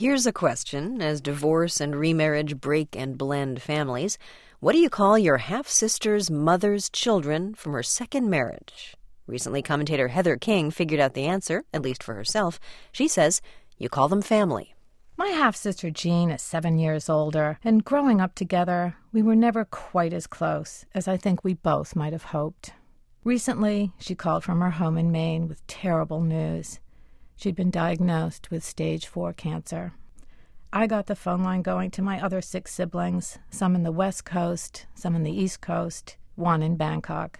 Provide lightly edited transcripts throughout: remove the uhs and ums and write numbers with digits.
Here's a question. As divorce and remarriage break and blend families, what do you call your half-sister's mother's children from her second marriage? Recently, commentator Heather King figured out the answer, at least for herself. She says, you call them family. My half-sister Jean is 7 years older, and growing up together, we were never quite as close as I think we both might have hoped. Recently, she called from her home in Maine with terrible news. She'd been diagnosed with stage 4 cancer. I got the phone line going to my other 6 siblings, some in the West Coast, some in the East Coast, one in Bangkok.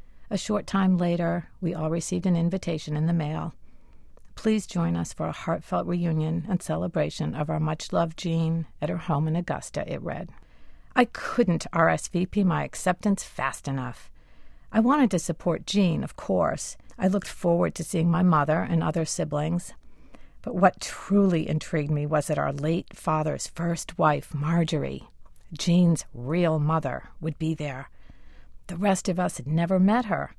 A short time later, we all received an invitation in the mail. Please join us for a heartfelt reunion and celebration of our much-loved Jean at her home in Augusta, it read. I couldn't RSVP my acceptance fast enough. I wanted to support Jean, of course. I looked forward to seeing my mother and other siblings. But what truly intrigued me was that our late father's first wife, Marjorie, Jean's real mother, would be there. The rest of us had never met her.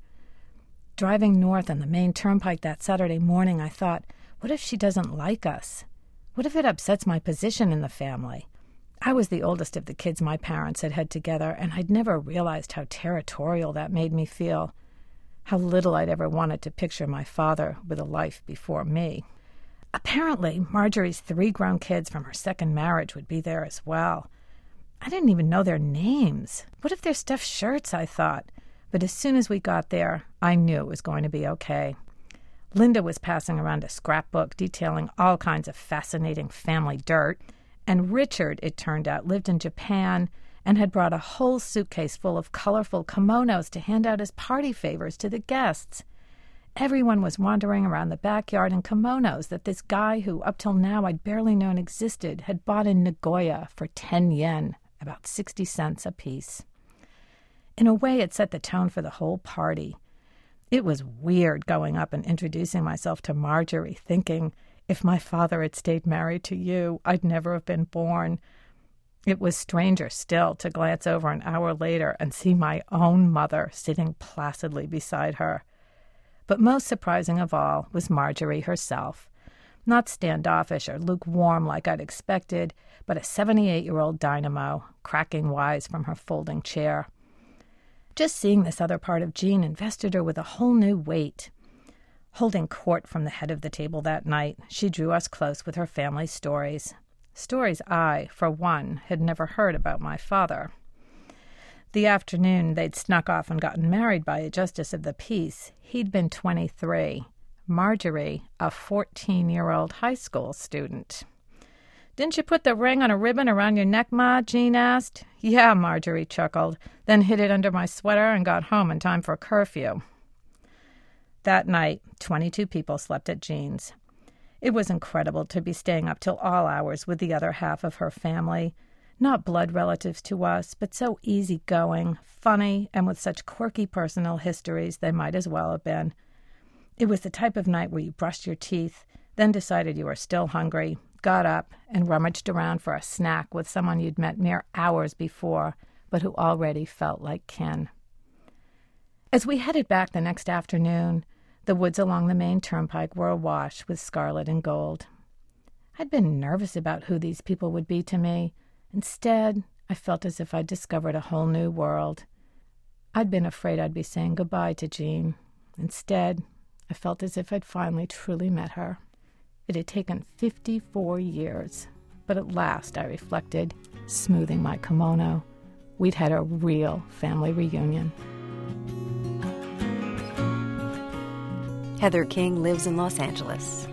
Driving north on the Maine Turnpike that Saturday morning, I thought, what if she doesn't like us? What if it upsets my position in the family? I was the oldest of the kids my parents had had together, and I'd never realized how territorial that made me feel, how little I'd ever wanted to picture my father with a life before me. Apparently, Marjorie's 3 grown kids from her second marriage would be there as well. I didn't even know their names. What if they're stuffed shirts, I thought. But as soon as we got there, I knew it was going to be okay. Linda was passing around a scrapbook detailing all kinds of fascinating family dirt, and Richard, it turned out, lived in Japan and had brought a whole suitcase full of colorful kimonos to hand out as party favors to the guests. Everyone was wandering around the backyard in kimonos that this guy who, up till now, I'd barely known existed, had bought in Nagoya for 10 yen, about 60 cents apiece. In a way, it set the tone for the whole party. It was weird going up and introducing myself to Marjorie, thinking, if my father had stayed married to you, I'd never have been born. It was stranger still to glance over an hour later and see my own mother sitting placidly beside her. But most surprising of all was Marjorie herself. Not standoffish or lukewarm like I'd expected, but a 78-year-old dynamo, cracking wise from her folding chair. Just seeing this other part of Jean invested her with a whole new weight. Holding court from the head of the table that night, she drew us close with her family stories. Stories I, for one, had never heard about my father. The afternoon they'd snuck off and gotten married by a justice of the peace, he'd been 23. Marjorie, a 14-year-old high school student. Didn't you put the ring on a ribbon around your neck, Ma? Jean asked. Yeah, Marjorie chuckled, then hid it under my sweater and got home in time for curfew. That night, 22 people slept at Jean's. It was incredible to be staying up till all hours with the other half of her family. Not blood relatives to us, but so easygoing, funny, and with such quirky personal histories they might as well have been. It was the type of night where you brushed your teeth, then decided you were still hungry, got up, and rummaged around for a snack with someone you'd met mere hours before, but who already felt like kin. As we headed back the next afternoon, the woods along the Maine Turnpike were awash with scarlet and gold. I'd been nervous about who these people would be to me. Instead, I felt as if I'd discovered a whole new world. I'd been afraid I'd be saying goodbye to Jean. Instead, I felt as if I'd finally truly met her. It had taken 54 years, but at last, I reflected, smoothing my kimono, we'd had a real family reunion. Heather King lives in Los Angeles.